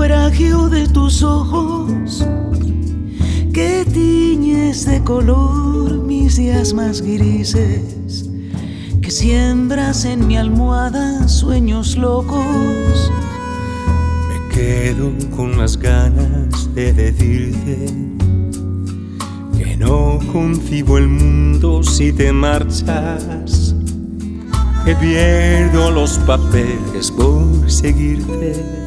naufragio de tus ojos que tiñes de color mis días más grises, que siembras en mi almohada sueños locos. Me quedo con las ganas de decirte que no concibo el mundo si te marchas, que pierdo los papeles por seguirte.